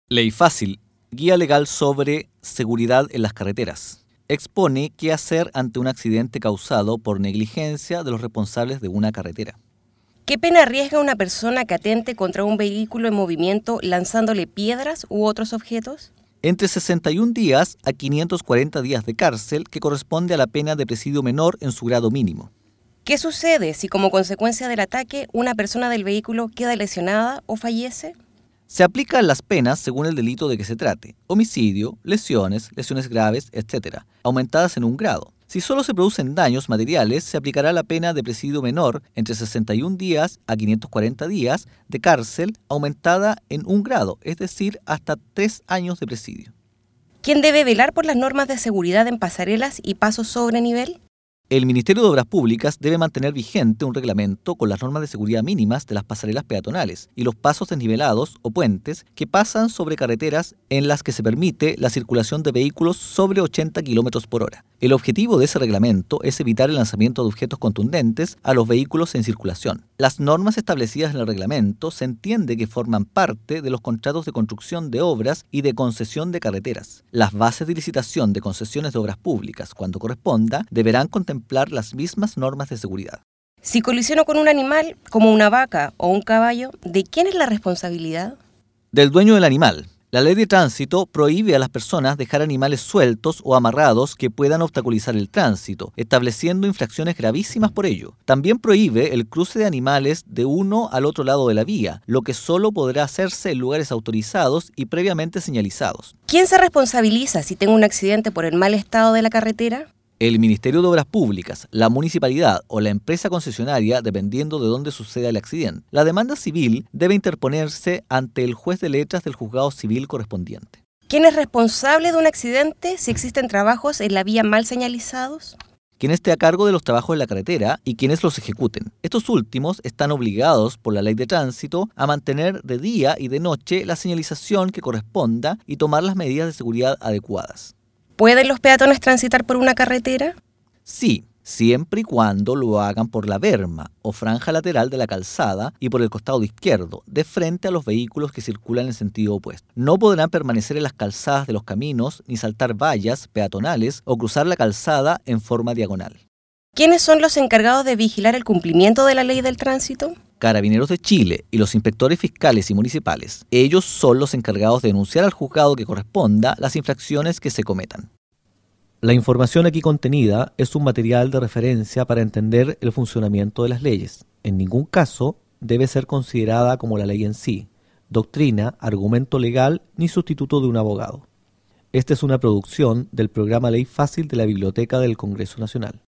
Ley Fácil, guía legal sobre seguridad en las carreteras. Expone qué hacer ante un accidente causado por negligencia de los responsables de una carretera. ¿Qué pena arriesga una persona que atente contra un vehículo en movimiento lanzándole piedras u otros objetos? Entre 61 días a 540 días de cárcel, que corresponde a la pena de presidio menor en su grado mínimo. ¿Qué sucede si como consecuencia del ataque una persona del vehículo queda lesionada o fallece? Se aplican las penas según el delito de que se trate: homicidio, lesiones graves, etc., aumentadas en un grado. Si solo se producen daños materiales, se aplicará la pena de presidio menor entre 61 días a 540 días de cárcel, aumentada en un grado, es decir, hasta 3 años de presidio. ¿Quién debe velar por las normas de seguridad en pasarelas y pasos sobre nivel? El Ministerio de Obras Públicas debe mantener vigente un reglamento con las normas de seguridad mínimas de las pasarelas peatonales y los pasos desnivelados o puentes que pasan sobre carreteras en las que se permite la circulación de vehículos sobre 80 km por hora. El objetivo de ese reglamento es evitar el lanzamiento de objetos contundentes a los vehículos en circulación. Las normas establecidas en el reglamento se entiende que forman parte de los contratos de construcción de obras y de concesión de carreteras. Las bases de licitación de concesiones de obras públicas, cuando corresponda, deberán contemplar las mismas normas de seguridad. Si colisiono con un animal, como una vaca o un caballo, ¿de quién es la responsabilidad? Del dueño del animal. La ley de tránsito prohíbe a las personas dejar animales sueltos o amarrados que puedan obstaculizar el tránsito, estableciendo infracciones gravísimas por ello. También prohíbe el cruce de animales de uno al otro lado de la vía, lo que solo podrá hacerse en lugares autorizados y previamente señalizados. ¿Quién se responsabiliza si tengo un accidente por el mal estado de la carretera? El Ministerio de Obras Públicas, la municipalidad o la empresa concesionaria, dependiendo de dónde suceda el accidente. La demanda civil debe interponerse ante el juez de letras del juzgado civil correspondiente. ¿Quién es responsable de un accidente si existen trabajos en la vía mal señalizados? Quien esté a cargo de los trabajos en la carretera y quienes los ejecuten. Estos últimos están obligados por la ley de tránsito a mantener de día y de noche la señalización que corresponda y tomar las medidas de seguridad adecuadas. ¿Pueden los peatones transitar por una carretera? Sí, siempre y cuando lo hagan por la berma o franja lateral de la calzada y por el costado izquierdo, de frente a los vehículos que circulan en sentido opuesto. No podrán permanecer en las calzadas de los caminos, ni saltar vallas peatonales o cruzar la calzada en forma diagonal. ¿Quiénes son los encargados de vigilar el cumplimiento de la ley del tránsito? Carabineros de Chile y los inspectores fiscales y municipales. Ellos son los encargados de denunciar al juzgado que corresponda las infracciones que se cometan. La información aquí contenida es un material de referencia para entender el funcionamiento de las leyes. En ningún caso debe ser considerada como la ley en sí, doctrina, argumento legal ni sustituto de un abogado. Esta es una producción del programa Ley Fácil de la Biblioteca del Congreso Nacional.